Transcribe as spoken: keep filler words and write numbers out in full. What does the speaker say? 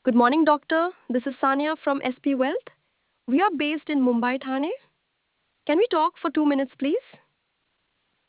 Good morning, doctor. This is Sania from S P Wealth. We are based in Mumbai, Thane. Can we talk for two minutes, please?